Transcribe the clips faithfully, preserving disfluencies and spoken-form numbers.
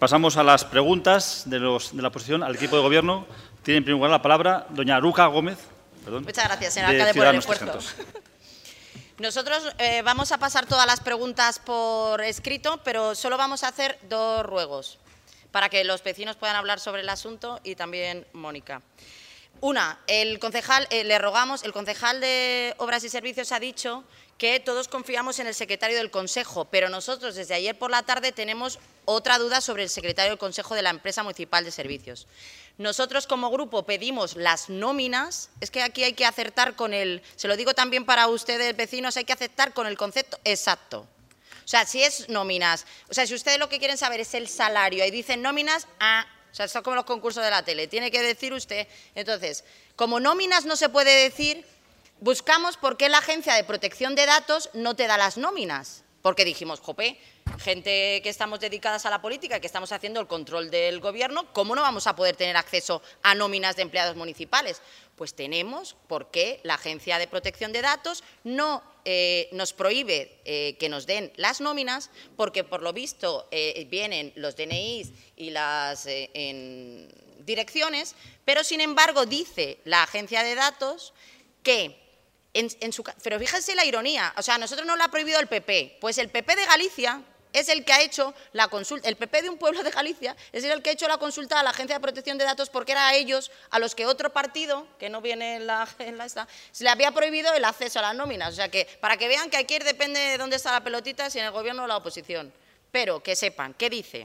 Pasamos a las preguntas de, los, de la oposición al equipo de gobierno. Tiene en primer lugar la palabra doña Aruca Gómez. Perdón, Muchas gracias, señor alcalde, por el esfuerzo. trescientos. Nosotros eh, vamos a pasar todas las preguntas por escrito, pero solo vamos a hacer dos ruegos para que los vecinos puedan hablar sobre el asunto y también Mónica. Una, el concejal, eh, le rogamos, el concejal de Obras y Servicios ha dicho que todos confiamos en el secretario del Consejo, pero nosotros desde ayer por la tarde tenemos otra duda sobre el secretario del Consejo de la Empresa Municipal de Servicios. Nosotros como grupo pedimos las nóminas, es que aquí hay que acertar con el, se lo digo también para ustedes vecinos, hay que acertar con el concepto exacto. O sea, si es nóminas, o sea, si ustedes lo que quieren saber es el salario y dicen nóminas, ah, o sea, esto es como los concursos de la tele, tiene que decir usted. Entonces, como nóminas no se puede decir, buscamos por qué la Agencia de Protección de Datos no te da las nóminas. Porque dijimos, jope, gente que estamos dedicadas a la política, que estamos haciendo el control del gobierno, ¿cómo no vamos a poder tener acceso a nóminas de empleados municipales? Pues tenemos, porque la Agencia de Protección de Datos no eh, nos prohíbe eh, que nos den las nóminas, porque por lo visto eh, vienen los D N Is y las eh, en direcciones, pero sin embargo dice la Agencia de Datos que En, en su, pero fíjense la ironía, o sea, a nosotros nos lo ha prohibido el P P, pues el P P de Galicia es el que ha hecho la consulta, el P P de un pueblo de Galicia es el que ha hecho la consulta a la Agencia de Protección de Datos porque era a ellos a los que otro partido, que no viene en la, en la esta, se le había prohibido el acceso a las nóminas. O sea que, para que vean que aquí depende de dónde está la pelotita, si en el gobierno o la oposición. Pero que sepan, ¿qué dice?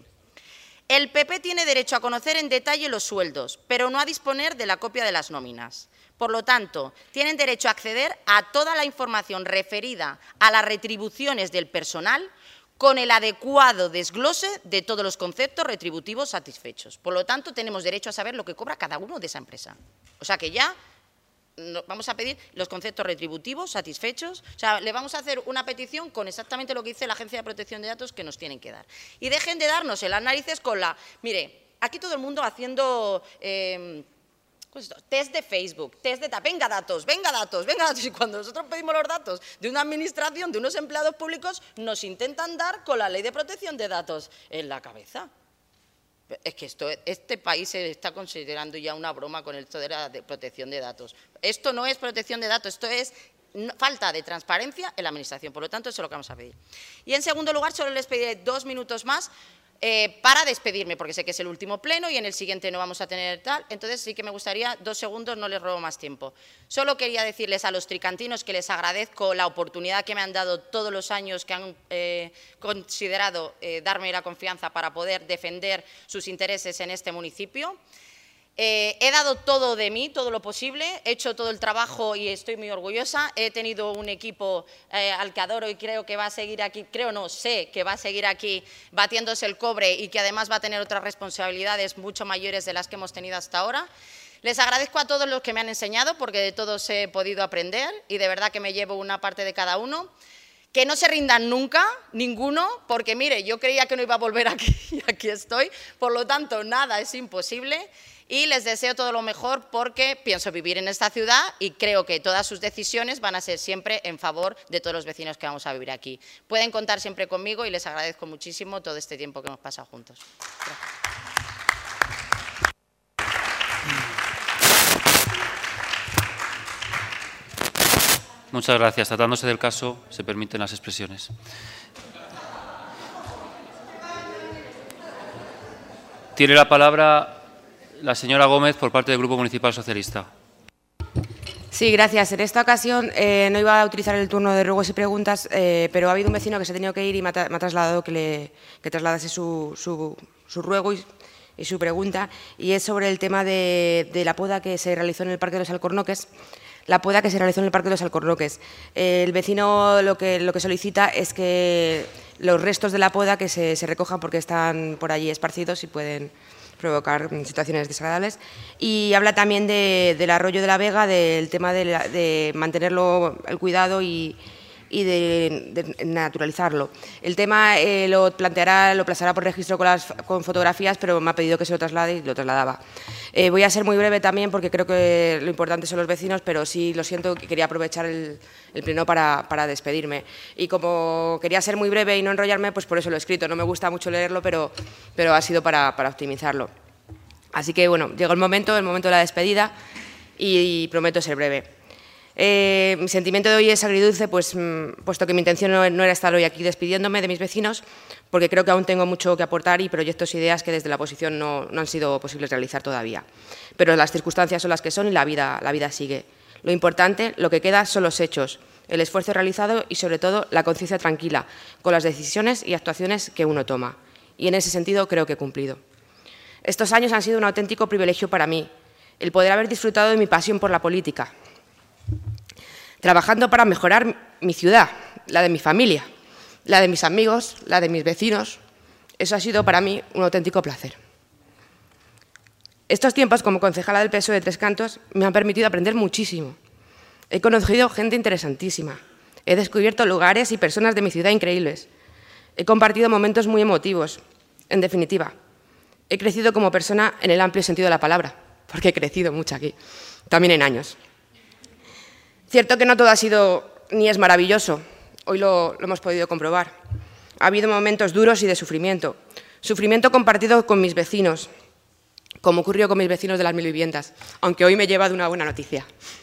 El P P tiene derecho a conocer en detalle los sueldos, pero no a disponer de la copia de las nóminas. Por lo tanto, tienen derecho a acceder a toda la información referida a las retribuciones del personal con el adecuado desglose de todos los conceptos retributivos satisfechos. Por lo tanto, tenemos derecho a saber lo que cobra cada uno de esa empresa. O sea que ya vamos a pedir los conceptos retributivos satisfechos. O sea, le vamos a hacer una petición con exactamente lo que dice la Agencia de Protección de Datos que nos tienen que dar. Y dejen de darnos en las narices con la… Mire, aquí todo el mundo haciendo… Eh, Pues esto, test de Facebook, test de… Venga datos, venga datos, venga datos. Y cuando nosotros pedimos los datos de una administración, de unos empleados públicos, nos intentan dar con la Ley de Protección de Datos en la cabeza. Es que esto, este país se está considerando ya una broma con esto de la de protección de datos. Esto no es protección de datos, esto es falta de transparencia en la Administración. Por lo tanto, eso es lo que vamos a pedir. Y en segundo lugar, solo les pediré dos minutos más Eh, para despedirme, porque sé que es el último pleno y en el siguiente no vamos a tener tal, entonces sí que me gustaría, dos segundos, no les robo más tiempo. Solo quería decirles a los tricantinos que les agradezco la oportunidad que me han dado todos los años que han eh, considerado eh, darme la confianza para poder defender sus intereses en este municipio. Eh, he dado todo de mí, todo lo posible, he hecho todo el trabajo y estoy muy orgullosa. He tenido un equipo eh, al que adoro y creo que va a seguir aquí, creo no, sé que va a seguir aquí batiéndose el cobre y que además va a tener otras responsabilidades mucho mayores de las que hemos tenido hasta ahora. Les agradezco a todos los que me han enseñado porque de todos he podido aprender y de verdad que me llevo una parte de cada uno. Que no se rindan nunca, ninguno, porque mire, yo creía que no iba a volver aquí y aquí estoy, por lo tanto nada es imposible. Y les deseo todo lo mejor porque pienso vivir en esta ciudad y creo que todas sus decisiones van a ser siempre en favor de todos los vecinos que vamos a vivir aquí. Pueden contar siempre conmigo y les agradezco muchísimo todo este tiempo que hemos pasado juntos. Gracias. Muchas gracias. Tratándose del caso, se permiten las expresiones. Tiene la palabra la señora Gómez por parte del Grupo Municipal Socialista. Sí, gracias. En esta ocasión eh, no iba a utilizar el turno de ruegos y preguntas, eh, pero ha habido un vecino que se ha tenido que ir y me ha, me ha trasladado que, le, que trasladase su, su, su ruego y, y su pregunta, y es sobre el tema de, de la poda que se realizó en el Parque de los Alcornoques. La poda que se realizó en el Parque de los Alcornoques. Eh, el vecino lo que, lo que solicita es que los restos de la poda que se, se recojan porque están por allí esparcidos y pueden provocar situaciones desagradables. Y habla también de, del arroyo de la Vega, del tema de, la, de mantenerlo, el cuidado y, y de, de naturalizarlo. El tema eh, lo planteará, lo plasmará por registro con, las, con fotografías, pero me ha pedido que se lo traslade y lo trasladaba. Eh, voy a ser muy breve también porque creo que lo importante son los vecinos, pero sí, lo siento, quería aprovechar el, el pleno para, para despedirme. Y como quería ser muy breve y no enrollarme, pues por eso lo he escrito. No me gusta mucho leerlo, pero, pero ha sido para, para optimizarlo. Así que, bueno, llegó el momento, el momento de la despedida y, y prometo ser breve. Eh, mi sentimiento de hoy es agridulce, pues, mmm, puesto que mi intención no, no era estar hoy aquí despidiéndome de mis vecinos, porque creo que aún tengo mucho que aportar y proyectos e ideas que desde la oposición no, no han sido posibles realizar todavía. Pero las circunstancias son las que son y la vida, la vida sigue. Lo importante, lo que queda, son los hechos, el esfuerzo realizado y, sobre todo, la conciencia tranquila con las decisiones y actuaciones que uno toma. Y en ese sentido creo que he cumplido. Estos años han sido un auténtico privilegio para mí, el poder haber disfrutado de mi pasión por la política, trabajando para mejorar mi ciudad, la de mi familia, la de mis amigos, la de mis vecinos. Eso ha sido para mí un auténtico placer. Estos tiempos como concejala del P S O E de Tres Cantos me han permitido aprender muchísimo. He conocido gente interesantísima, he descubierto lugares y personas de mi ciudad increíbles, he compartido momentos muy emotivos. En definitiva, he crecido como persona en el amplio sentido de la palabra, porque he crecido mucho aquí, también en años. Cierto que no todo ha sido ni es maravilloso, hoy lo, lo hemos podido comprobar. Ha habido momentos duros y de sufrimiento, sufrimiento compartido con mis vecinos, como ocurrió con mis vecinos de las mil viviendas, aunque hoy me lleva de una buena noticia.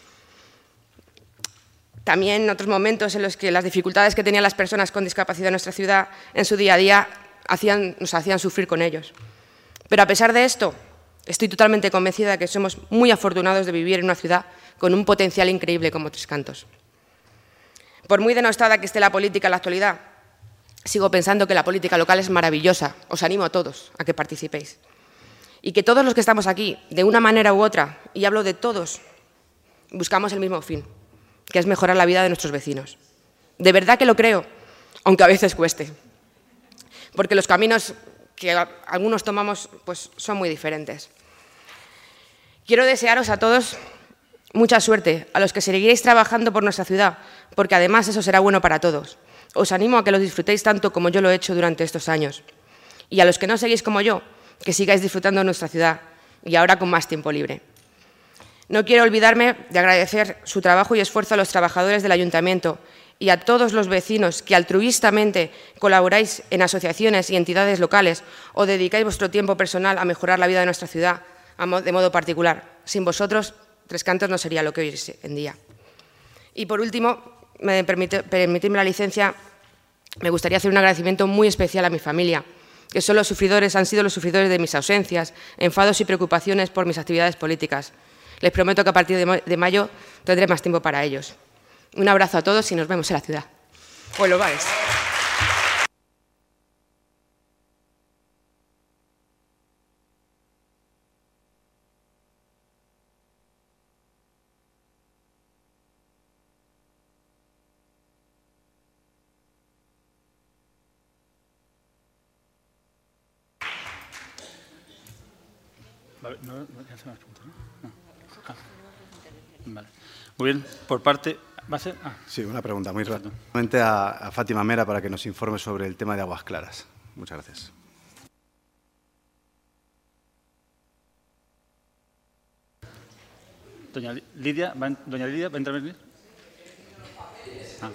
También otros momentos en los que las dificultades que tenían las personas con discapacidad en nuestra ciudad en su día a día hacían, nos hacían sufrir con ellos. Pero a pesar de esto, estoy totalmente convencida de que somos muy afortunados de vivir en una ciudad con un potencial increíble como Tres Cantos. Por muy denostada que esté la política en la actualidad, sigo pensando que la política local es maravillosa. Os animo a todos a que participéis. Y que todos los que estamos aquí, de una manera u otra, y hablo de todos, buscamos el mismo fin, que es mejorar la vida de nuestros vecinos. De verdad que lo creo, aunque a veces cueste. Porque los caminos que algunos tomamos pues, son muy diferentes. Quiero desearos a todos mucha suerte, a los que seguiréis trabajando por nuestra ciudad, porque además eso será bueno para todos. Os animo a que lo disfrutéis tanto como yo lo he hecho durante estos años. Y a los que no seguís como yo, que sigáis disfrutando de nuestra ciudad, y ahora con más tiempo libre. No quiero olvidarme de agradecer su trabajo y esfuerzo a los trabajadores del Ayuntamiento y a todos los vecinos que altruistamente colaboráis en asociaciones y entidades locales o dedicáis vuestro tiempo personal a mejorar la vida de nuestra ciudad de modo particular. Sin vosotros, Tres Cantos no sería lo que hoy es en día. Y por último, me permite, permitidme la licencia, me gustaría hacer un agradecimiento muy especial a mi familia, que son los sufridores, han sido los sufridores de mis ausencias, enfados y preocupaciones por mis actividades políticas. Les prometo que a partir de mayo tendré más tiempo para ellos. Un abrazo a todos y nos vemos en la ciudad. O en los bares. Vale, no, no, ya se me ha preguntado, ¿no? No. Ah. Vale. Muy bien, por parte... ¿Va a ser? Ah. Sí, una pregunta muy rápida. A, a Fátima Mera para que nos informe sobre el tema de Aguas Claras. Muchas gracias. Doña Lidia, ¿va, Doña Lidia, ¿va a intervenir? Ah.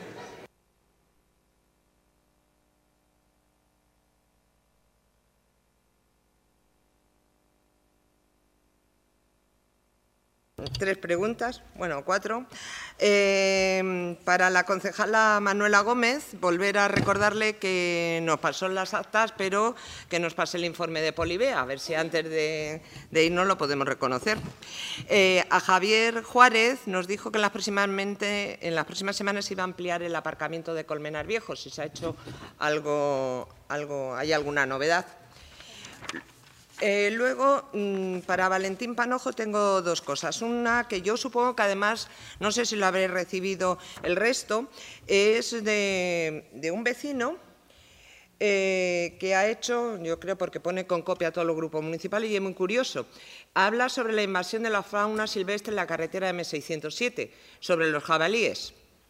Tres preguntas, bueno, cuatro. Eh, para la concejala Manuela Gómez, volver a recordarle que nos pasó las actas, pero que nos pase el informe de Polibea, a ver si antes de, de irnos lo podemos reconocer. Eh, a Javier Juárez nos dijo que en las, próximamente, en las próximas semanas se iba a ampliar el aparcamiento de Colmenar Viejo, si se ha hecho algo, algo hay alguna novedad. Eh, luego, mmm, para Valentín Panojo tengo dos cosas. Una que yo supongo que además, no sé si lo habréis recibido el resto, es de, de un vecino eh, que ha hecho, yo creo porque pone con copia a todos los grupos municipales y es muy curioso, habla sobre la invasión de la fauna silvestre en la carretera eme seiscientos siete, sobre los jabalíes.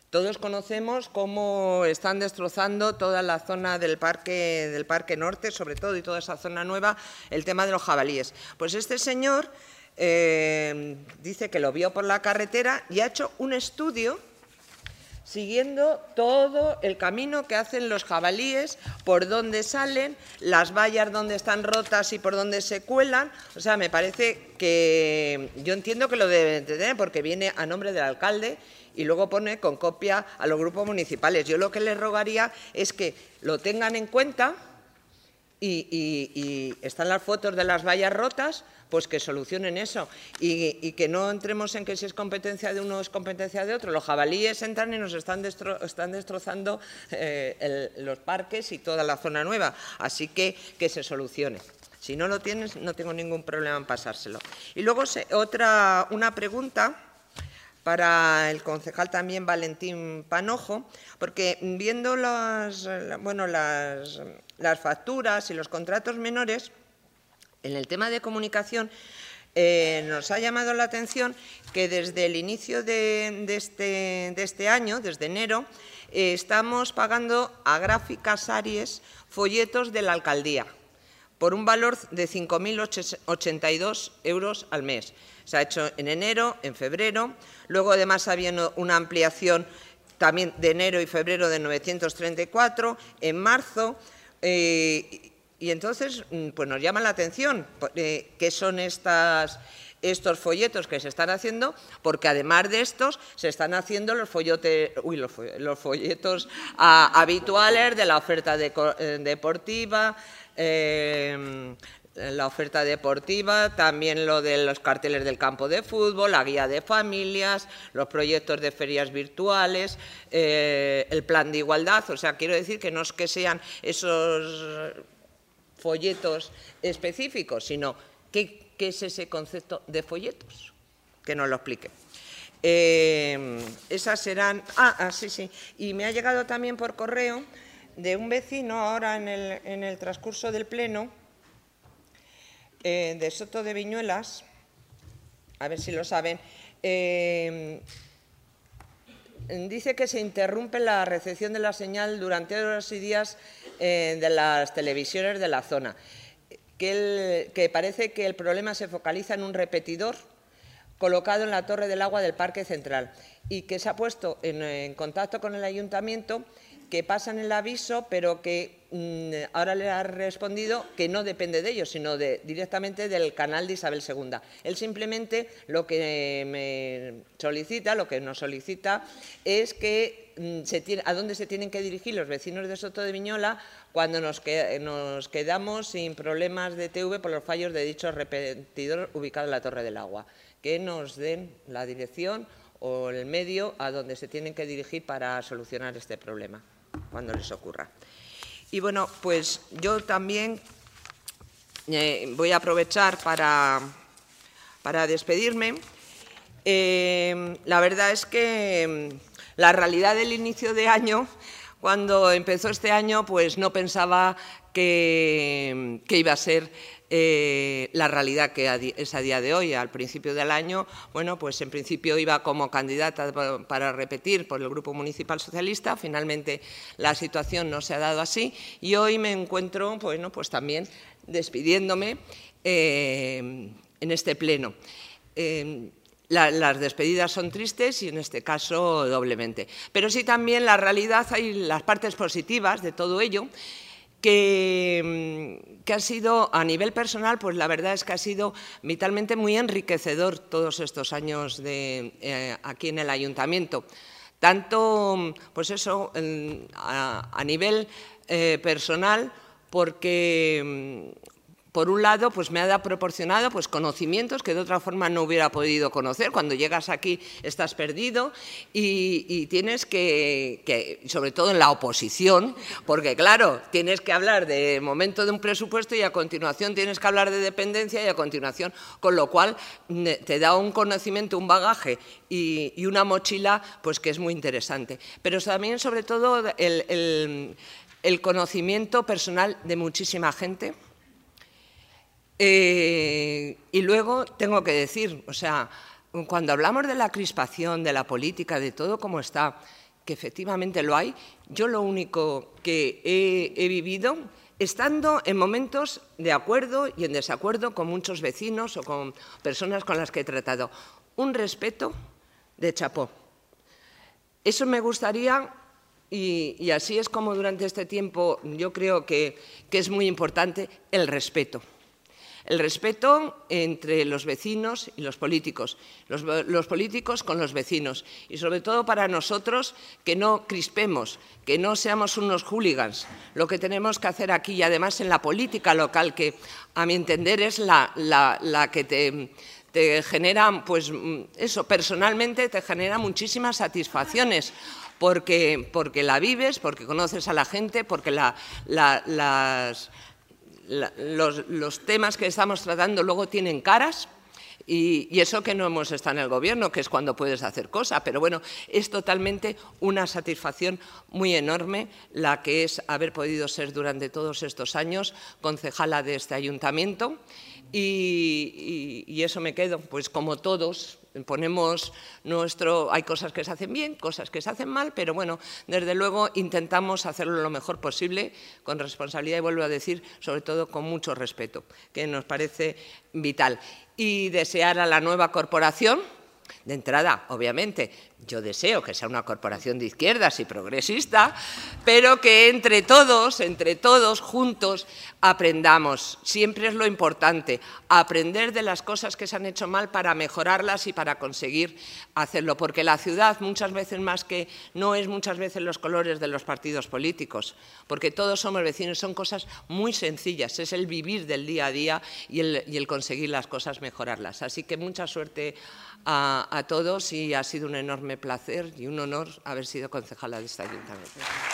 Todos conocemos cómo están destrozando toda la zona del parque, del Parque Norte, sobre todo, y toda esa zona nueva, el tema de los jabalíes. Pues este señor eh, dice que lo vio por la carretera y ha hecho un estudio siguiendo todo el camino que hacen los jabalíes, por dónde salen, las vallas donde están rotas y por dónde se cuelan. O sea, me parece que yo entiendo que lo deben tener porque viene a nombre del alcalde y luego pone con copia a los grupos municipales. Yo lo que les rogaría es que lo tengan en cuenta y, y, y están las fotos de las vallas rotas, pues que solucionen eso y, y que no entremos en que si es competencia de uno o es competencia de otro. Los jabalíes entran y nos están, destro, están destrozando eh, el, los parques y toda la zona nueva, así que que se solucione. Si no lo tienes, no tengo ningún problema en pasárselo. Y luego se, otra, una pregunta para el concejal también Valentín Panojo, porque viendo las, bueno, las, las facturas y los contratos menores, en el tema de comunicación eh, nos ha llamado la atención que desde el inicio de, de, este, de este año, desde enero, eh, estamos pagando a Gráficas Aries folletos de la alcaldía por un valor de cinco mil ochenta y dos euros al mes. Se ha hecho en enero, en febrero, luego además había una ampliación también de enero y febrero de novecientos treinta y cuatro, en marzo, eh, y entonces pues nos llama la atención eh, qué son estas, estos folletos que se están haciendo, porque además de estos se están haciendo los, follote, uy, los, los folletos a, habituales de la oferta de, eh, deportiva, eh, la oferta deportiva, también lo de los carteles del campo de fútbol, la guía de familias, los proyectos de ferias virtuales, eh, el plan de igualdad. O sea, quiero decir que no es que sean esos folletos específicos, sino ¿qué, qué es ese concepto de folletos? Que nos lo explique. Eh, esas serán... Ah, ah, sí, sí. Y me ha llegado también por correo de un vecino ahora en el, en el transcurso del pleno, Eh, de Soto de Viñuelas, a ver si lo saben, eh, dice que se interrumpe la recepción de la señal durante horas y días eh, de las televisiones de la zona, que, el, que parece que el problema se focaliza en un repetidor colocado en la torre del agua del Parque Central y que se ha puesto en, en contacto con el ayuntamiento, que pasan el aviso, pero que mmm, ahora le ha respondido que no depende de ellos, sino de, directamente del canal de Isabel segunda. Él simplemente lo que me solicita, lo que nos solicita, es que mmm, se tiene, a dónde se tienen que dirigir los vecinos de Soto de Viñola cuando nos, que, nos quedamos sin problemas de T V por los fallos de dicho repetidor ubicado en la Torre del Agua. Que nos den la dirección o el medio a donde se tienen que dirigir para solucionar este problema, cuando les ocurra. Y bueno, pues yo también eh, voy a aprovechar para, para despedirme. Eh, la verdad es que la realidad del inicio de año, cuando empezó este año, pues no pensaba que, que iba a ser Eh, la realidad que es a día de hoy. Al principio del año, bueno, pues en principio iba como candidata para repetir por el Grupo Municipal Socialista. Finalmente la situación no se ha dado así y hoy me encuentro, bueno, pues también despidiéndome eh, en este pleno. Eh, La, las despedidas son tristes y en este caso doblemente. Pero sí también la realidad, hay las partes positivas de todo ello, que, que ha sido, a nivel personal, pues la verdad es que ha sido vitalmente muy enriquecedor todos estos años de, eh, aquí en el Ayuntamiento. Tanto, pues eso, en, a, a nivel eh, personal, porque por un lado, pues me ha proporcionado pues, conocimientos que de otra forma no hubiera podido conocer. Cuando llegas aquí estás perdido y, y tienes que, que, sobre todo en la oposición, porque claro, tienes que hablar de momento de un presupuesto y a continuación tienes que hablar de dependencia y a continuación, con lo cual te da un conocimiento, un bagaje y, y una mochila pues que es muy interesante. Pero también, sobre todo, el, el, el conocimiento personal de muchísima gente. Eh, y luego tengo que decir, o sea, cuando hablamos de la crispación, de la política, de todo como está, que efectivamente lo hay. Yo lo único que he, he vivido, estando en momentos de acuerdo y en desacuerdo con muchos vecinos o con personas con las que he tratado, un respeto de chapó. Eso me gustaría, y, y así es como durante este tiempo yo creo que, que es muy importante el respeto. El respeto entre los vecinos y los políticos, los, los políticos con los vecinos y sobre todo para nosotros que no crispemos, que no seamos unos hooligans. Lo que tenemos que hacer aquí y además en la política local, que a mi entender es la, la, la que te, te genera, pues eso, personalmente te genera muchísimas satisfacciones. Porque, porque la vives, porque conoces a la gente, porque la, la, las... Los, los temas que estamos tratando luego tienen caras y, y eso que no hemos estado en el gobierno, que es cuando puedes hacer cosas, pero bueno, es totalmente una satisfacción muy enorme la que es haber podido ser durante todos estos años concejala de este ayuntamiento y, y, y eso me quedo, pues como todos. Ponemos nuestro, hay cosas que se hacen bien, cosas que se hacen mal, pero bueno, desde luego intentamos hacerlo lo mejor posible, con responsabilidad y vuelvo a decir, sobre todo con mucho respeto, que nos parece vital. Y desear a la nueva corporación, de entrada, obviamente, yo deseo que sea una corporación de izquierdas y progresista, pero que entre todos, entre todos, juntos, aprendamos. Siempre es lo importante, aprender de las cosas que se han hecho mal para mejorarlas y para conseguir hacerlo. Porque la ciudad, muchas veces más que, no es muchas veces los colores de los partidos políticos, porque todos somos vecinos, son cosas muy sencillas, es el vivir del día a día y el, y el conseguir las cosas, mejorarlas. Así que mucha suerte a, a todos y ha sido un enorme placer y un honor haber sido concejala de este ayuntamiento.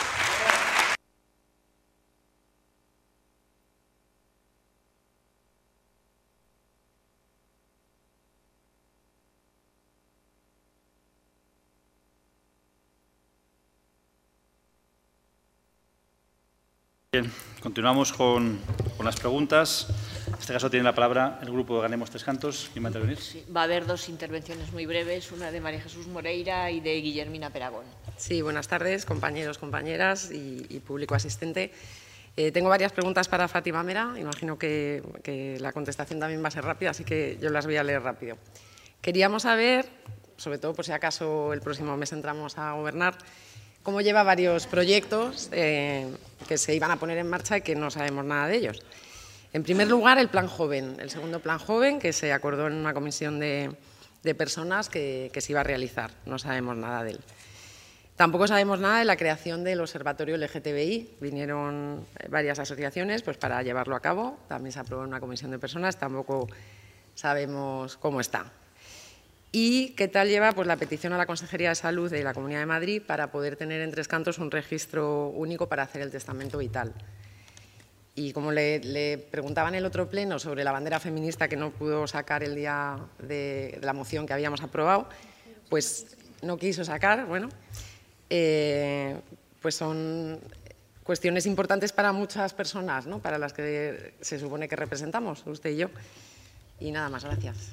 Bien, continuamos con, con las preguntas. En este caso tiene la palabra el grupo de Ganemos Tres Cantos. ¿Quién va a intervenir? Sí, va a haber dos intervenciones muy breves, una de María Jesús Moreira y de Guillermina Peragón. Sí, buenas tardes, compañeros, compañeras y, y público asistente. Eh, tengo varias preguntas para Fátima Mera. Imagino que, que la contestación también va a ser rápida, así que yo las voy a leer rápido. Queríamos saber, sobre todo por si acaso el próximo mes entramos a gobernar, cómo lleva varios proyectos eh, que se iban a poner en marcha y que no sabemos nada de ellos. En primer lugar, el Plan Joven, el segundo Plan Joven, que se acordó en una comisión de, de personas que, que se iba a realizar. No sabemos nada de él. Tampoco sabemos nada de la creación del Observatorio L G T B I. Vinieron varias asociaciones pues, para llevarlo a cabo. También se aprobó en una comisión de personas. Tampoco sabemos cómo está. ¿Y qué tal lleva pues, la petición a la Consejería de Salud de la Comunidad de Madrid para poder tener en Tres Cantos un registro único para hacer el testamento vital? Y como le, le preguntaba en el otro pleno sobre la bandera feminista que no pudo sacar el día de, de la moción que habíamos aprobado, pues no quiso sacar, bueno, eh, pues son cuestiones importantes para muchas personas, ¿no? Para las que se supone que representamos, usted y yo. Y nada más, gracias.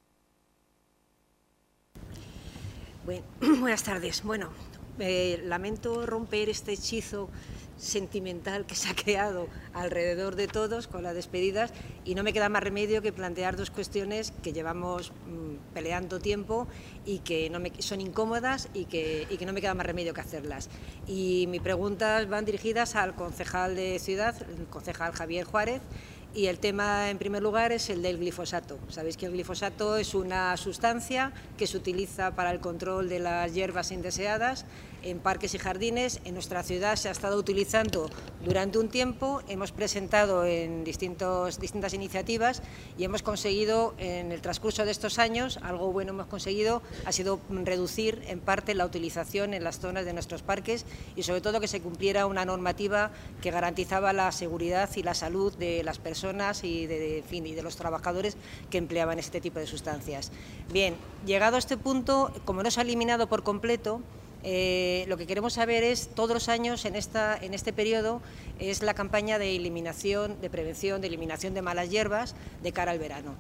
Bueno, buenas tardes. Bueno, eh, lamento romper este hechizo sentimental que se ha creado alrededor de todos con las despedidas y no me queda más remedio que plantear dos cuestiones que llevamos mmm, peleando tiempo y que no me, son incómodas y que, y que no me queda más remedio que hacerlas. Y mis preguntas van dirigidas al concejal de Ciudad, el concejal Javier Juárez, y el tema, en primer lugar, es el del glifosato. Sabéis que el glifosato es una sustancia que se utiliza para el control de las hierbas indeseadas en parques y jardines. En nuestra ciudad se ha estado utilizando durante un tiempo, hemos presentado en distintos, distintas iniciativas y hemos conseguido, en el transcurso de estos años, algo bueno hemos conseguido, ha sido reducir en parte la utilización en las zonas de nuestros parques y sobre todo que se cumpliera una normativa que garantizaba la seguridad y la salud de las personas y de, de, en fin, y de los trabajadores que empleaban este tipo de sustancias. Bien, llegado a este punto, como no se ha eliminado por completo, eh, lo que queremos saber es, todos los años en, esta, en este periodo, es la campaña de eliminación, de prevención, de eliminación de malas hierbas de cara al verano.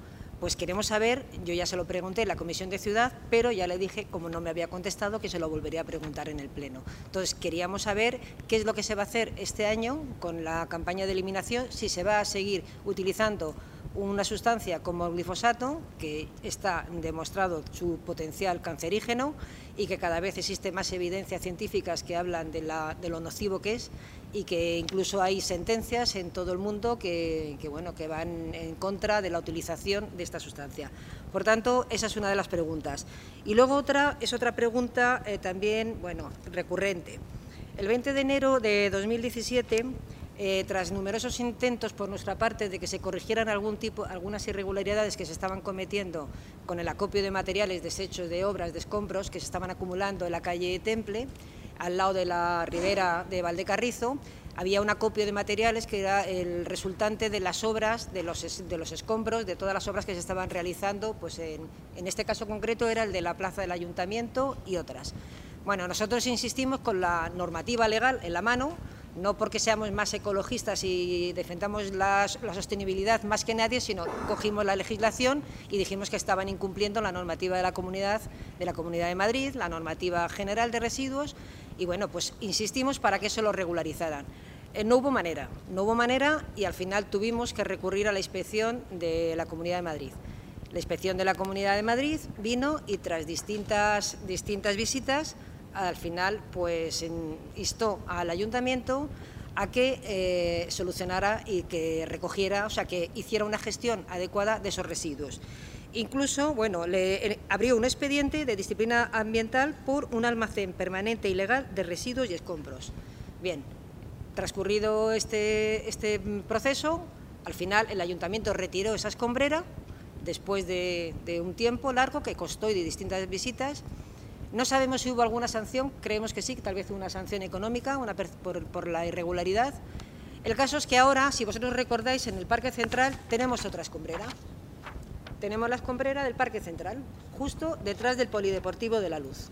pues queremos saber, yo ya se lo pregunté en la Comisión de Ciudad, pero ya le dije, como no me había contestado, que se lo volvería a preguntar en el Pleno. Entonces, queríamos saber qué es lo que se va a hacer este año con la campaña de eliminación, si se va a seguir utilizando una sustancia como el glifosato, que está demostrado su potencial cancerígeno y que cada vez existe más evidencias científicas que hablan de, la, de lo nocivo que es, y que incluso hay sentencias en todo el mundo que, que, bueno, que van en contra de la utilización de esta sustancia. Por tanto, esa es una de las preguntas. Y luego otra es otra pregunta eh, también, bueno, recurrente. El veinte de enero de dos mil diecisiete, Eh, tras numerosos intentos por nuestra parte de que se corrigieran algún tipo, algunas irregularidades que se estaban cometiendo con el acopio de materiales, desechos de obras, de escombros que se estaban acumulando en la calle Temple, al lado de la ribera de Valdecarrizo, había un acopio de materiales que era el resultante de las obras, de los, de los escombros, de todas las obras que se estaban realizando, pues en, en este caso concreto era el de la plaza del Ayuntamiento y otras. Bueno, nosotros insistimos con la normativa legal en la mano, no porque seamos más ecologistas y defendamos la, la sostenibilidad más que nadie, sino cogimos la legislación y dijimos que estaban incumpliendo la normativa de la Comunidad de la Comunidad de Madrid, la normativa general de residuos, y bueno, pues insistimos para que eso lo regularizaran. Eh, no hubo manera, no hubo manera y al final tuvimos que recurrir a la inspección de la Comunidad de Madrid. La inspección de la Comunidad de Madrid vino y tras distintas, distintas visitas, al final pues instó al Ayuntamiento a que eh, solucionara y que recogiera, o sea, que hiciera una gestión adecuada de esos residuos. Incluso, bueno, le eh, abrió un expediente de disciplina ambiental por un almacén permanente ilegal de residuos y escombros. Bien, transcurrido este, este proceso, al final el Ayuntamiento retiró esa escombrera después de, de un tiempo largo que costó y de distintas visitas. No sabemos si hubo alguna sanción, creemos que sí, tal vez una sanción económica una por, por la irregularidad. El caso es que ahora, si vosotros recordáis, en el Parque Central tenemos otra escombrera. Tenemos la escombrera del Parque Central, justo detrás del Polideportivo de la Luz.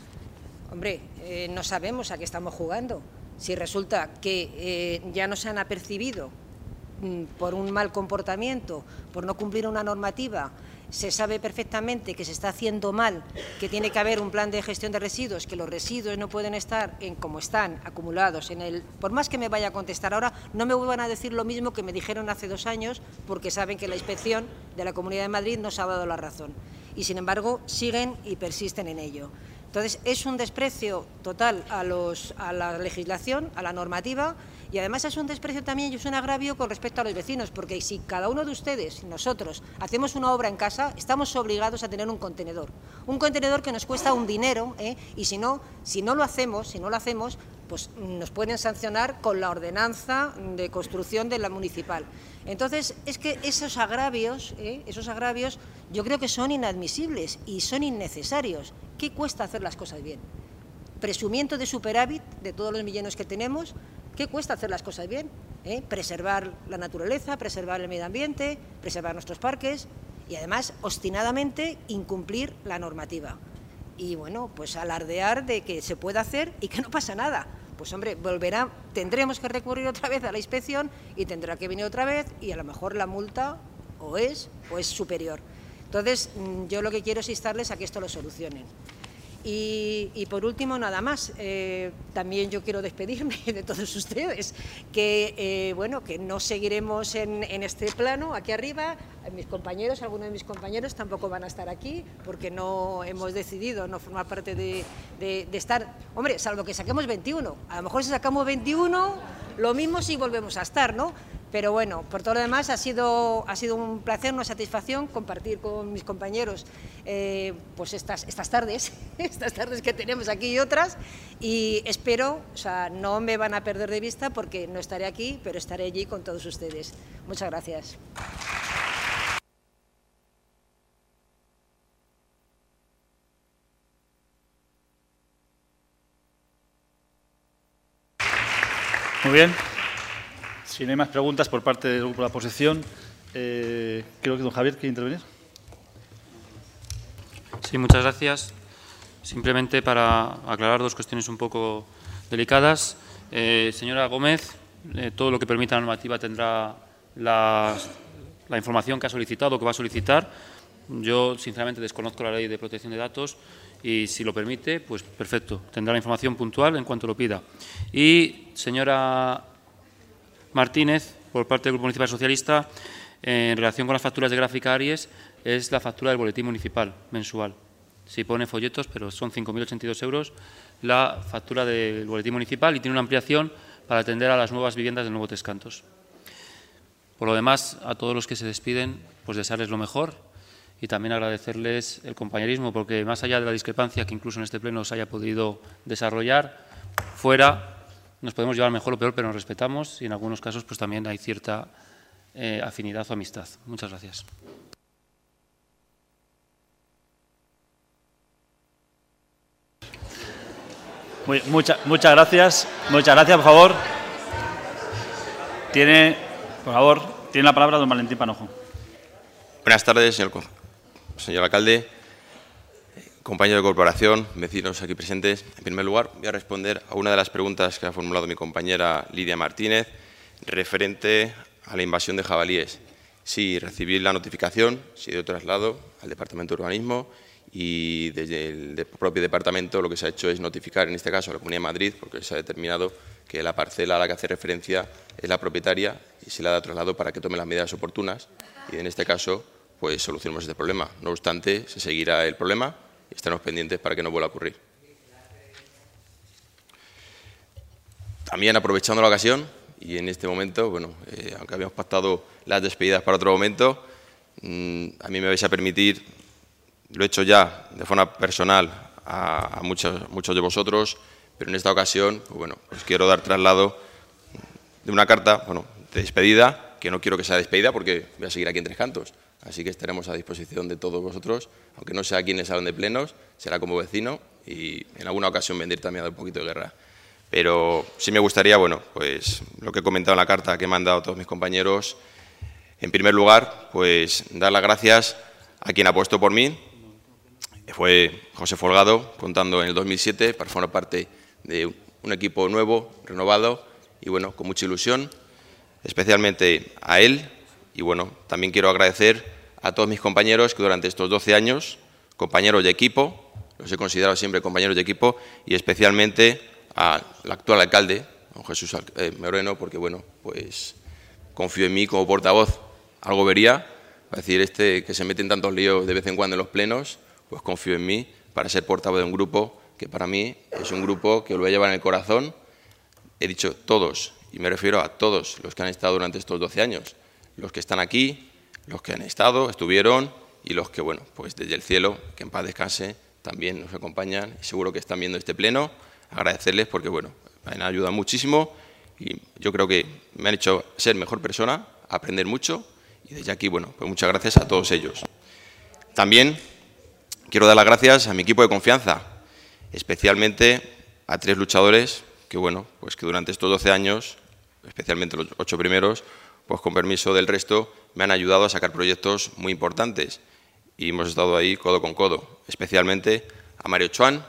Hombre, eh, no sabemos a qué estamos jugando. Si resulta que eh, ya nos han apercibido mm, por un mal comportamiento, por no cumplir una normativa, se sabe perfectamente que se está haciendo mal, que tiene que haber un plan de gestión de residuos, que los residuos no pueden estar en como están, acumulados en el... Por más que me vaya a contestar ahora, no me vuelvan a decir lo mismo que me dijeron hace dos años, porque saben que la inspección de la Comunidad de Madrid nos ha dado la razón. Y, sin embargo, siguen y persisten en ello. Entonces, es un desprecio total a, los, a la legislación, a la normativa, y además es un desprecio también y es un agravio con respecto a los vecinos, porque si cada uno de ustedes, nosotros, hacemos una obra en casa, estamos obligados a tener un contenedor. Un contenedor que nos cuesta un dinero, ¿eh? y si no, si no lo hacemos, si no lo hacemos, pues nos pueden sancionar con la ordenanza de construcción de la municipal. Entonces, es que esos agravios, ¿eh? esos agravios, yo creo que son inadmisibles y son innecesarios. ¿Qué cuesta hacer las cosas bien? Presumiendo de superávit de todos los millones que tenemos, ¿qué cuesta hacer las cosas bien? ¿Eh? Preservar la naturaleza, preservar el medio ambiente, preservar nuestros parques y además, obstinadamente, incumplir la normativa. Y bueno, pues alardear de que se puede hacer y que no pasa nada. Pues hombre, volverá, tendremos que recurrir otra vez a la inspección y tendrá que venir otra vez y a lo mejor la multa o es o es superior. Entonces, yo lo que quiero es instarles a que esto lo solucionen. Y, y por último, nada más, eh, también yo quiero despedirme de todos ustedes, que eh, bueno, que no seguiremos en, en este plano, aquí arriba. Mis compañeros, algunos de mis compañeros tampoco van a estar aquí, porque no hemos decidido no formar parte de, de, de estar, hombre, salvo que saquemos veintiuno, a lo mejor si sacamos veintiuno, lo mismo si volvemos a estar, ¿no? Pero bueno, por todo lo demás ha sido, ha sido un placer, una satisfacción compartir con mis compañeros eh, pues estas, estas tardes, estas tardes que tenemos aquí y otras, y espero, o sea, no me van a perder de vista porque no estaré aquí, pero estaré allí con todos ustedes. Muchas gracias. Muy bien. Si no hay más preguntas por parte del Grupo de la Oposición, eh, creo que don Javier quiere intervenir. Sí, muchas gracias. Simplemente para aclarar dos cuestiones un poco delicadas. Eh, señora Gómez, eh, todo lo que permita la normativa tendrá la la información que ha solicitado o que va a solicitar. Yo, sinceramente, desconozco la Ley de Protección de Datos y, si lo permite, pues perfecto, tendrá la información puntual en cuanto lo pida. Y, señora Martínez, por parte del Grupo Municipal Socialista, en relación con las facturas de Gráfica Aries, es la factura del boletín municipal mensual. Sí pone folletos, pero son cinco mil ochenta y dos euros la factura del boletín municipal y tiene una ampliación para atender a las nuevas viviendas del nuevo Tres Cantos. Por lo demás, a todos los que se despiden, pues desearles lo mejor y también agradecerles el compañerismo, porque más allá de la discrepancia que incluso en este pleno se haya podido desarrollar, fuera nos podemos llevar mejor o peor, pero nos respetamos y en algunos casos pues también hay cierta eh, afinidad o amistad. Muchas gracias. Muy, mucha, muchas gracias. Muchas gracias, por favor. Tiene, por favor, tiene la palabra don Valentín Panojo. Buenas tardes, señor, señor alcalde, compañero de corporación, vecinos aquí presentes. En primer lugar, voy a responder a una de las preguntas que ha formulado mi compañera Lidia Martínez referente a la invasión de jabalíes. Sí, recibí la notificación, sí, de traslado al Departamento de Urbanismo y desde el propio departamento lo que se ha hecho es notificar, en este caso, a la Comunidad de Madrid, porque se ha determinado que la parcela a la que hace referencia es la propietaria y se le da traslado para que tome las medidas oportunas y, en este caso, pues solucionemos este problema. No obstante, se seguirá el problema y estaremos pendientes para que no vuelva a ocurrir. También, aprovechando la ocasión, y en este momento, bueno, eh, aunque habíamos pactado las despedidas para otro momento, mmm, a mí me vais a permitir, lo he hecho ya de forma personal a, a muchos, muchos de vosotros, pero en esta ocasión, pues bueno, pues quiero dar traslado de una carta, bueno, de despedida, que no quiero que sea despedida porque voy a seguir aquí en Tres Cantos. Así que estaremos a disposición de todos vosotros, aunque no sea aquí en el salón de plenos, será como vecino y en alguna ocasión vendré también a dar un poquito de guerra. Pero sí me gustaría, bueno, pues lo que he comentado en la carta que me han dado todos mis compañeros, en primer lugar, pues dar las gracias a quien apostó por mí, que fue José Folgado, contando en el dos mil siete para formar parte de un equipo nuevo, renovado y, bueno, con mucha ilusión, especialmente a él. Y, bueno, también quiero agradecer a todos mis compañeros que durante estos doce años, compañeros de equipo, los he considerado siempre compañeros de equipo, y especialmente al actual alcalde, don Jesús Moreno, porque, bueno, pues confío en mí como portavoz. Algo vería, es decir, este que se mete en tantos líos de vez en cuando en los plenos, pues confío en mí para ser portavoz de un grupo que para mí es un grupo que lo voy a llevar en el corazón. He dicho todos, y me refiero a todos los que han estado durante estos doce años. Los que están aquí, los que han estado, estuvieron, y los que, bueno, pues desde el cielo, que en paz descanse, también nos acompañan y seguro que están viendo este pleno. Agradecerles porque, bueno, me han ayudado muchísimo y yo creo que me han hecho ser mejor persona, aprender mucho y desde aquí, bueno, pues muchas gracias a todos ellos. También quiero dar las gracias a mi equipo de confianza, especialmente a tres luchadores que, bueno, pues que durante estos doce años, especialmente los ocho primeros, pues con permiso del resto, me han ayudado a sacar proyectos muy importantes y hemos estado ahí codo con codo, especialmente a Mario Chuan,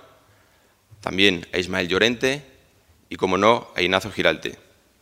también a Ismael Llorente y, como no, a Ignacio Giralte.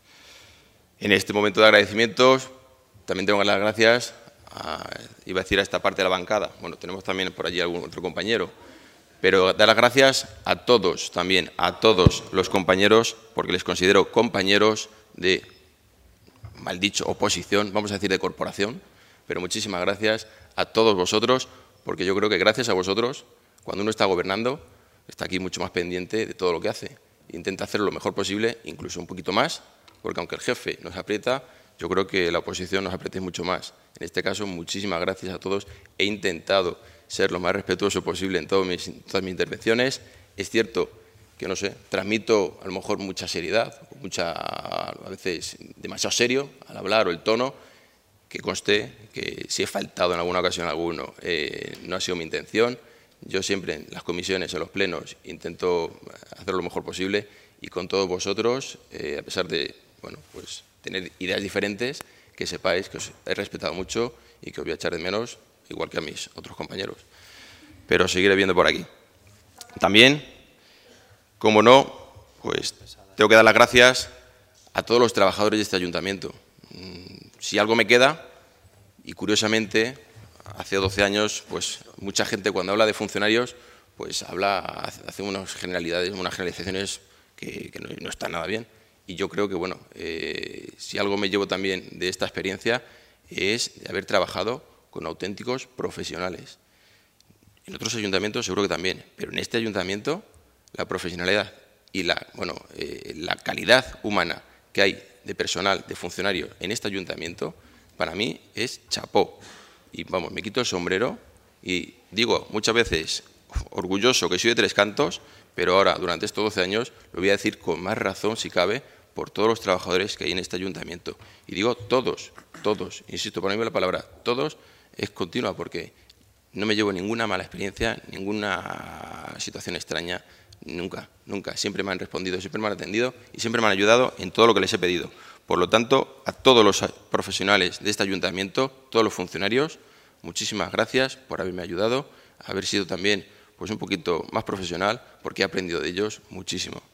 En este momento de agradecimientos también tengo que dar las gracias, a, iba a decir a esta parte de la bancada, bueno, tenemos también por allí algún otro compañero, pero dar las gracias a todos también, a todos los compañeros, porque les considero compañeros de, mal dicho, oposición, vamos a decir de corporación, pero muchísimas gracias a todos vosotros, porque yo creo que gracias a vosotros, cuando uno está gobernando, está aquí mucho más pendiente de todo lo que hace. Intenta hacerlo lo mejor posible, incluso un poquito más, porque aunque el jefe nos aprieta, yo creo que la oposición nos apriete mucho más. En este caso, muchísimas gracias a todos. He intentado ser lo más respetuoso posible en todas mis, todas mis intervenciones. Es cierto que, no sé, transmito a lo mejor mucha seriedad, mucha, a veces demasiado serio al hablar o el tono, que conste que si he faltado en alguna ocasión a alguno, eh, no ha sido mi intención. Yo siempre en las comisiones, en los plenos, intento hacer lo mejor posible y con todos vosotros, eh, a pesar de, bueno, pues tener ideas diferentes, que sepáis que os he respetado mucho y que os voy a echar de menos, igual que a mis otros compañeros. Pero os seguiré viendo por aquí. También, como no, pues tengo que dar las gracias a todos los trabajadores de este ayuntamiento. Si algo me queda, Y curiosamente, hace doce años, pues mucha gente cuando habla de funcionarios, pues habla, hace unas generalidades, unas generalizaciones que, que no, no están nada bien. Y yo creo que, bueno, eh, si algo me llevo también de esta experiencia es de haber trabajado con auténticos profesionales. En otros ayuntamientos seguro que también, pero en este ayuntamiento la profesionalidad y la, bueno, eh, la calidad humana que hay de personal, de funcionarios en este ayuntamiento, para mí es chapó. Y vamos, me quito el sombrero y digo muchas veces orgulloso que soy de Tres Cantos, pero ahora, durante estos doce años, lo voy a decir con más razón, si cabe, por todos los trabajadores que hay en este ayuntamiento. Y digo todos, todos, insisto, por mí la palabra todos es continua, porque no me llevo ninguna mala experiencia, ninguna situación extraña, nunca, nunca. Siempre me han respondido, siempre me han atendido y siempre me han ayudado en todo lo que les he pedido. Por lo tanto, a todos los profesionales de este ayuntamiento, todos los funcionarios, muchísimas gracias por haberme ayudado, haber sido también pues, un poquito más profesional, porque he aprendido de ellos muchísimo.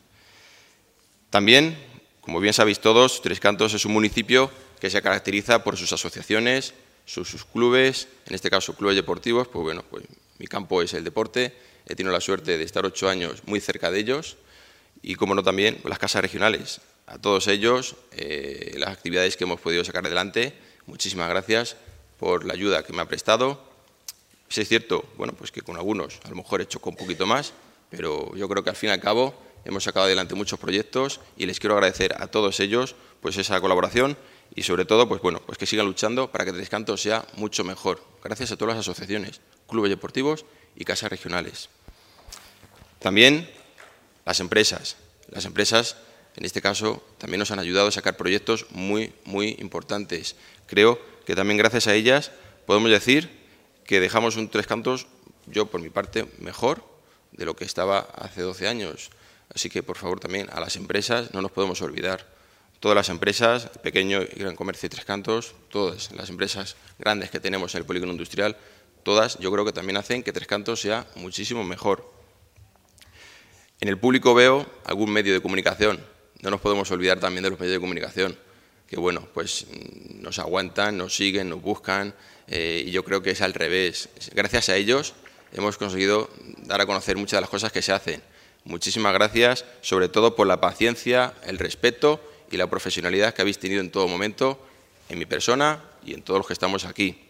También, como bien sabéis todos, Tres Cantos es un municipio que se caracteriza por sus asociaciones, sus, sus clubes, en este caso clubes deportivos. Pues bueno, pues mi campo es el deporte, he tenido la suerte de estar ocho años muy cerca de ellos y, como no, también pues, las casas regionales. A todos ellos, eh, las actividades que hemos podido sacar adelante, muchísimas gracias por la ayuda que me ha prestado. Sí es cierto, bueno, pues que con algunos a lo mejor he chocado un poquito más, pero yo creo que al fin y al cabo hemos sacado adelante muchos proyectos y les quiero agradecer a todos ellos pues esa colaboración y sobre todo pues bueno, pues que sigan luchando para que Tres Cantos sea mucho mejor. Gracias a todas las asociaciones, clubes deportivos y casas regionales. También las empresas. Las empresas, en este caso, también nos han ayudado a sacar proyectos muy, muy importantes. Creo que también gracias a ellas podemos decir que dejamos un Tres Cantos, yo por mi parte, mejor de lo que estaba hace doce años. Así que, por favor, también a las empresas no nos podemos olvidar. Todas las empresas, pequeño y gran comercio de Tres Cantos, todas las empresas grandes que tenemos en el polígono industrial, todas yo creo que también hacen que Tres Cantos sea muchísimo mejor. En el público veo algún medio de comunicación. No nos podemos olvidar también de los medios de comunicación, que bueno, pues nos aguantan, nos siguen, nos buscan, eh, y yo creo que es al revés. Gracias a ellos hemos conseguido dar a conocer muchas de las cosas que se hacen. Muchísimas gracias, sobre todo por la paciencia, el respeto y la profesionalidad que habéis tenido en todo momento, en mi persona y en todos los que estamos aquí.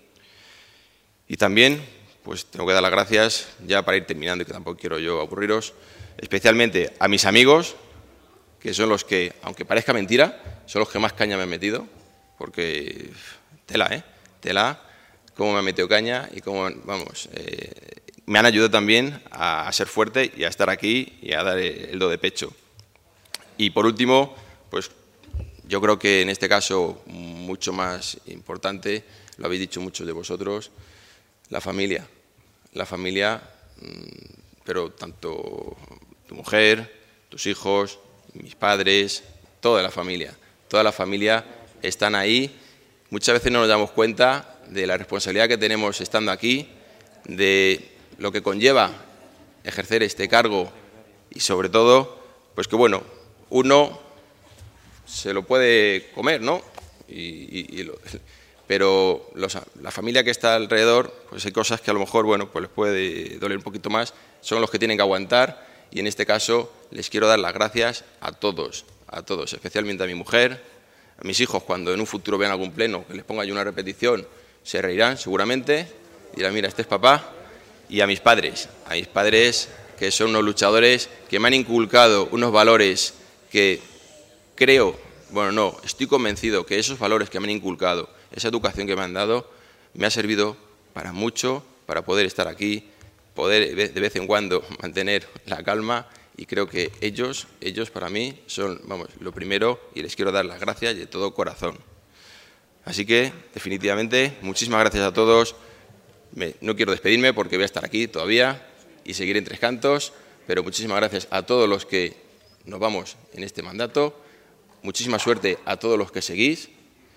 Y también, pues tengo que dar las gracias, ya para ir terminando, y que tampoco quiero yo aburriros, especialmente a mis amigos, que son los que, aunque parezca mentira, son los que más caña me han metido, porque tela, ¿eh? Tela, cómo me han metido caña y cómo, vamos, eh, me han ayudado también a, a ser fuerte y a estar aquí y a dar el, el do de pecho. Y por último, pues yo creo que en este caso, mucho más importante, lo habéis dicho muchos de vosotros, la familia. La familia, pero tanto tu mujer, tus hijos, mis padres, toda la familia. Toda la familia están ahí. Muchas veces no nos damos cuenta de la responsabilidad que tenemos estando aquí, de lo que conlleva ejercer este cargo y sobre todo, pues que bueno, uno se lo puede comer, ¿no? Y, y, y lo, pero los, la familia que está alrededor, pues hay cosas que a lo mejor, bueno, pues les puede doler un poquito más, son los que tienen que aguantar y en este caso les quiero dar las gracias a todos, a todos, especialmente a mi mujer, a mis hijos cuando en un futuro vean algún pleno, que les ponga yo una repetición, se reirán seguramente, dirán, mira, este es papá, y a mis padres, a mis padres que son unos luchadores que me han inculcado unos valores que creo, bueno, no, estoy convencido que esos valores que me han inculcado, esa educación que me han dado, me ha servido para mucho, para poder estar aquí, poder de vez en cuando mantener la calma y creo que ellos, ellos para mí son, vamos, lo primero y les quiero dar las gracias de todo corazón. Así que, definitivamente, muchísimas gracias a todos. Me, no quiero despedirme porque voy a estar aquí todavía y seguir en Tres Cantos, pero muchísimas gracias a todos los que nos vamos en este mandato. Muchísima suerte a todos los que seguís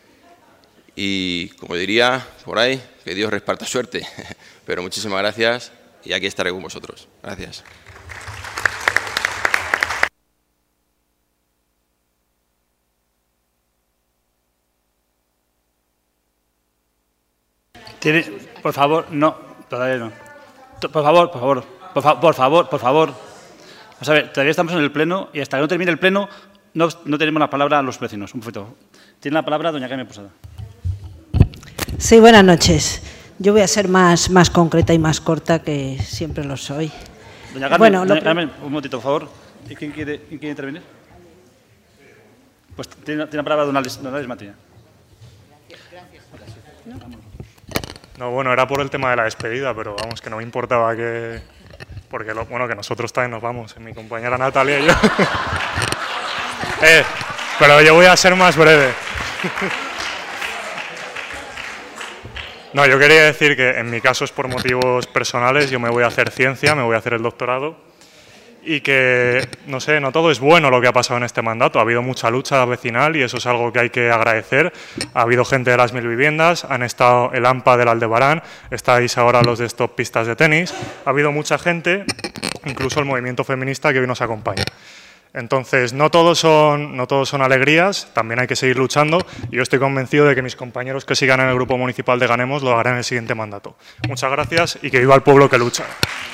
y, como diría por ahí, que Dios reparta suerte. Pero muchísimas gracias y aquí estaré con vosotros. Gracias. Tiene, por favor, no, todavía no. Por favor, por favor, por, fa por favor, por favor. Vamos a ver, todavía estamos en el pleno y hasta que no termine el pleno no, no tenemos la palabra a los vecinos. Un poquito. Tiene la palabra doña Carmen Posada. Sí, buenas noches. Yo voy a ser más, más concreta y más corta, que siempre lo soy. Doña Carmen, bueno, doña Carmen un momentito, por favor. ¿Quién quiere, ¿quién quiere intervenir? Pues tiene, tiene la palabra don Alex, don Alex Matilla. No, bueno, era por el tema de la despedida, pero vamos, que no me importaba que... Porque, lo, bueno, que nosotros también nos vamos, mi compañera Natalia y yo. eh, pero yo voy a ser más breve. No, yo quería decir que en mi caso es por motivos personales, yo me voy a hacer ciencia, me voy a hacer el doctorado y que, no sé, no todo es bueno lo que ha pasado en este mandato. Ha habido mucha lucha vecinal y eso es algo que hay que agradecer. Ha habido gente de las mil viviendas, han estado el AMPA del Aldebarán, estáis ahora los de Stop Pistas de Tenis. Ha habido mucha gente, incluso el movimiento feminista que hoy nos acompaña. Entonces, no todos son, no todos son alegrías, también hay que seguir luchando y yo estoy convencido de que mis compañeros que sigan en el Grupo Municipal de Ganemos lo harán en el siguiente mandato. Muchas gracias y que viva el pueblo que lucha.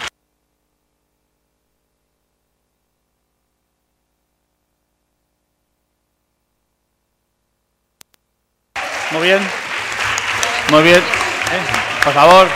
Muy bien. Muy bien. Eh, por favor.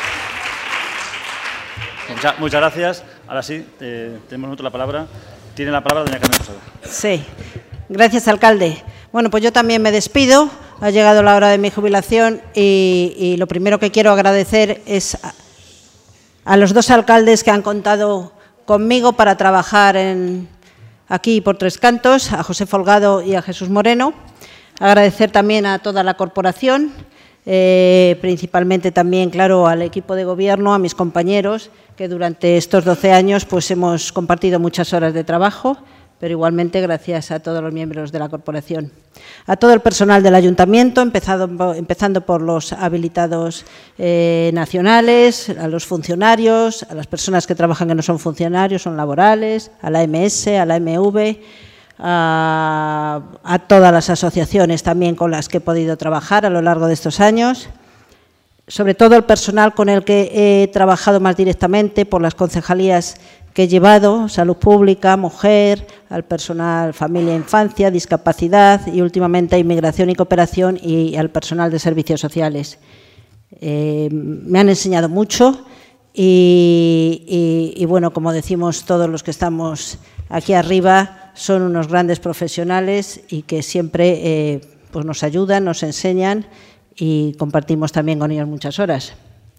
Mucha, muchas gracias. Ahora sí, eh, tenemos nosotros la palabra. Tiene la palabra doña Carmen Posada. Sí. Gracias, alcalde. Bueno, pues yo también me despido. Ha llegado la hora de mi jubilación y, y lo primero que quiero agradecer es a, a los dos alcaldes que han contado conmigo para trabajar en, aquí por Tres Cantos, a José Folgado y a Jesús Moreno. Agradecer también a toda la corporación, eh, principalmente también, claro, al equipo de gobierno, a mis compañeros, que durante estos doce años pues, hemos compartido muchas horas de trabajo, pero igualmente gracias a todos los miembros de la corporación. A todo el personal del ayuntamiento, empezado, empezando por los habilitados eh, nacionales, a los funcionarios, a las personas que trabajan que no son funcionarios, son laborales, a la M S, a la M V, A, a todas las asociaciones también con las que he podido trabajar a lo largo de estos años, sobre todo el personal con el que he trabajado más directamente por las concejalías que he llevado, salud pública, mujer, al personal familia e infancia, discapacidad y últimamente a inmigración y cooperación y al personal de servicios sociales. Eh, me han enseñado mucho y, y, y, bueno, como decimos todos los que estamos aquí arriba, son unos grandes profesionales y que siempre eh, pues nos ayudan, nos enseñan y compartimos también con ellos muchas horas.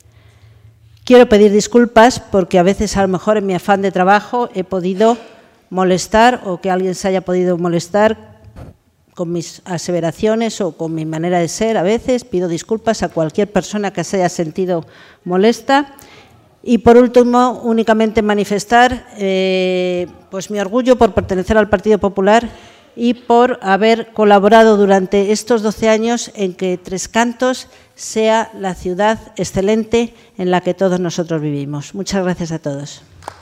Quiero pedir disculpas porque a veces a lo mejor en mi afán de trabajo he podido molestar o que alguien se haya podido molestar con mis aseveraciones o con mi manera de ser. A veces pido disculpas a cualquier persona que se haya sentido molesta. Y, por último, únicamente manifestar eh, pues mi orgullo por pertenecer al Partido Popular y por haber colaborado durante estos doce años en que Tres Cantos sea la ciudad excelente en la que todos nosotros vivimos. Muchas gracias a todos.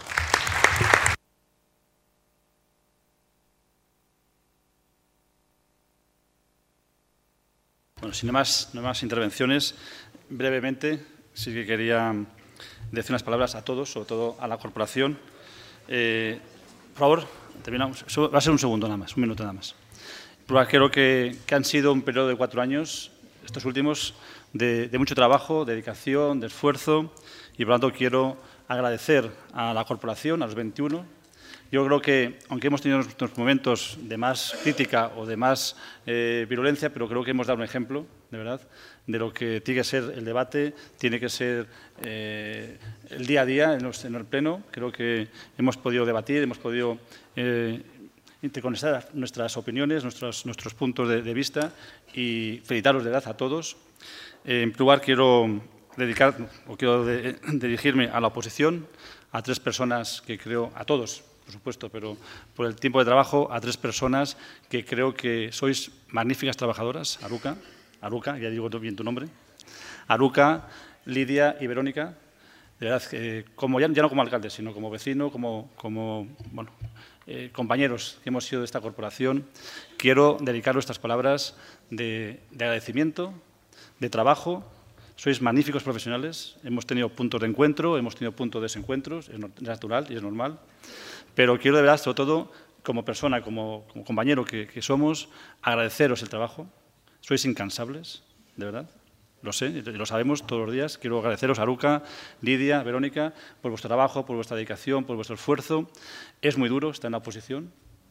Bueno, sin más, no más intervenciones, brevemente sí que quería decir unas palabras a todos, sobre todo a la corporación. Eh, por favor, terminamos. Va a ser un segundo nada más, un minuto nada más. Creo que, que han sido un periodo de cuatro años, estos últimos, de, de mucho trabajo, de dedicación, de esfuerzo, y por lo tanto quiero agradecer a la corporación, a los veintiuno. Yo creo que, aunque hemos tenido nuestros momentos de más crítica o de más eh, virulencia, pero creo que hemos dado un ejemplo, de verdad, de lo que tiene que ser el debate, tiene que ser eh, el día a día en, los, en el Pleno. Creo que hemos podido debatir, hemos podido eh, interconectar nuestras opiniones, nuestros, nuestros puntos de, de vista y felicitaros de verdad a todos. Eh, en primer lugar, quiero dedicar o quiero de, dirigirme a la oposición, a tres personas que creo, a todos, por supuesto, pero por el tiempo de trabajo, a tres personas que creo que sois magníficas trabajadoras. Aruca, Aruca, ya digo bien tu nombre, Aruca, Lidia y Verónica, de verdad, eh, como ya, ya no como alcalde, sino como vecino, como, como bueno, eh, compañeros que hemos sido de esta corporación, quiero dedicaros estas palabras de, de agradecimiento, de trabajo, Sois magníficos profesionales, hemos tenido puntos de encuentro, hemos tenido puntos de desencuentros, es natural y es normal, pero quiero de verdad, sobre todo, como persona, como, como compañero que, que somos, agradeceros el trabajo. Sois incansables, de verdad, lo sé, lo sabemos todos los días. Quiero agradeceros a Aruca, Lidia, Verónica, por vuestro trabajo, por vuestra dedicación, por vuestro esfuerzo. Es muy duro estar en la oposición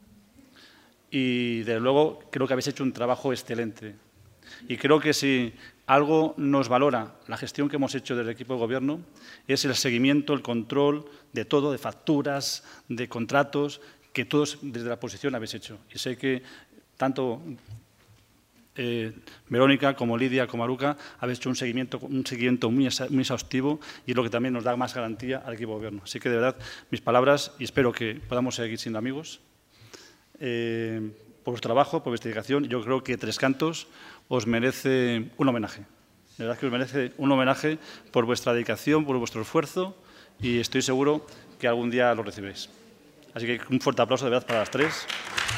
y, desde luego, creo que habéis hecho un trabajo excelente. Y creo que si algo nos valora la gestión que hemos hecho desde el equipo de gobierno es el seguimiento, el control de todo, de facturas, de contratos, que todos desde la oposición habéis hecho. Y sé que tanto eh, Verónica como Lidia como Aruca habéis hecho un seguimiento, un seguimiento muy, muy exhaustivo y es lo que también nos da más garantía al equipo de gobierno. Así que, de verdad, mis palabras y espero que podamos seguir siendo amigos. Eh, por vuestro trabajo, por vuestra dedicación, yo creo que Tres Cantos os merece un homenaje. De verdad que os merece un homenaje por vuestra dedicación, por vuestro esfuerzo y estoy seguro que algún día lo recibiréis. Así que un fuerte aplauso de verdad para las tres.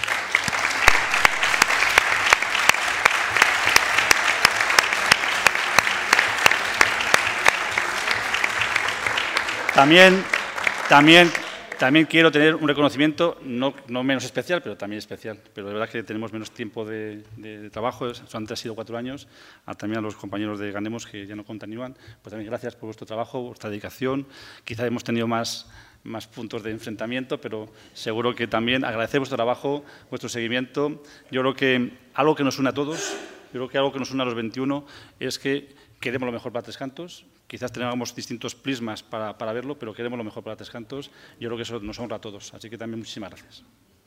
También, también, también quiero tener un reconocimiento, no, no menos especial, pero también especial. Pero de verdad que tenemos menos tiempo de, de, de trabajo, antes ha sido cuatro años. A, también a los compañeros de Ganemos, que ya no continúan, pues también gracias por vuestro trabajo, vuestra dedicación. Quizá hemos tenido más, más puntos de enfrentamiento, pero seguro que también agradecer vuestro trabajo, vuestro seguimiento. Yo creo que algo que nos une a todos, yo creo que algo que nos une a los veintiuno es que queremos lo mejor para Tres Cantos. Quizás tengamos distintos prismas para, para verlo, pero queremos lo mejor para Tres Cantos. Yo creo que eso nos honra a todos. Así que también muchísimas gracias.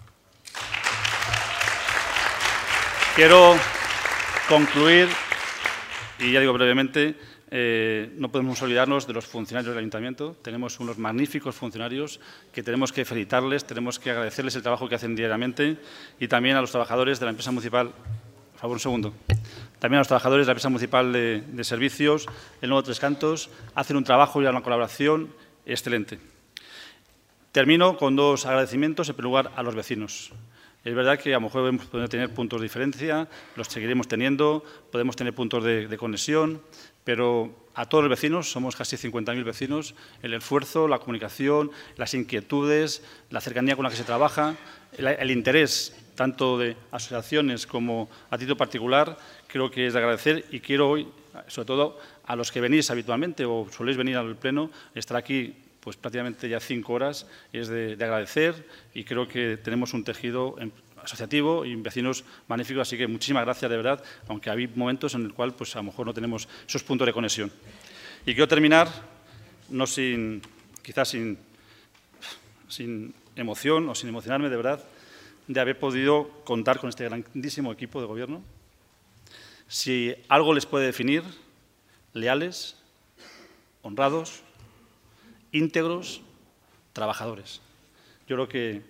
Quiero concluir, y ya digo brevemente, eh, no podemos olvidarnos de los funcionarios del Ayuntamiento. Tenemos unos magníficos funcionarios que tenemos que felicitarles, tenemos que agradecerles el trabajo que hacen diariamente y también a los trabajadores de la empresa municipal. Por favor, un segundo. También a los trabajadores de la empresa municipal de, de servicios, el Nuevo Tres Cantos, hacen un trabajo y una colaboración excelente. Termino con dos agradecimientos, en primer lugar, a los vecinos. Es verdad que a lo mejor podemos tener puntos de diferencia, los seguiremos teniendo, podemos tener puntos de, de conexión, pero a todos los vecinos, somos casi cincuenta mil vecinos, el esfuerzo, la comunicación, las inquietudes, la cercanía con la que se trabaja, el, el interés tanto de asociaciones como a título particular, creo que es de agradecer y quiero hoy, sobre todo a los que venís habitualmente o soléis venir al Pleno, estar aquí pues prácticamente ya cinco horas, es de, de agradecer y creo que tenemos un tejido asociativo y vecinos magníficos, así que muchísimas gracias de verdad, aunque hay momentos en el cual pues, a lo mejor no tenemos esos puntos de conexión. Y quiero terminar, no sin, quizás sin, sin emoción o sin emocionarme de verdad, de haber podido contar con este grandísimo equipo de gobierno. Si algo les puede definir, leales, honrados, íntegros, trabajadores. Yo creo que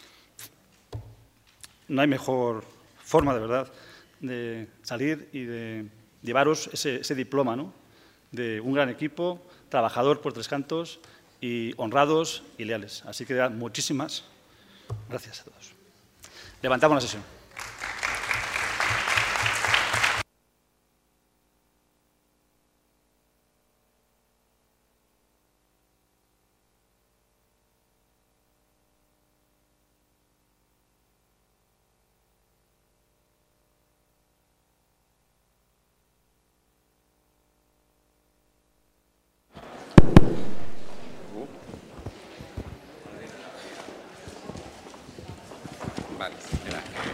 no hay mejor forma, de verdad, de salir y de llevaros ese, ese diploma, ¿no?, de un gran equipo, trabajador por Tres Cantos y honrados y leales. Así que muchísimas gracias a todos. Levantamos la sesión.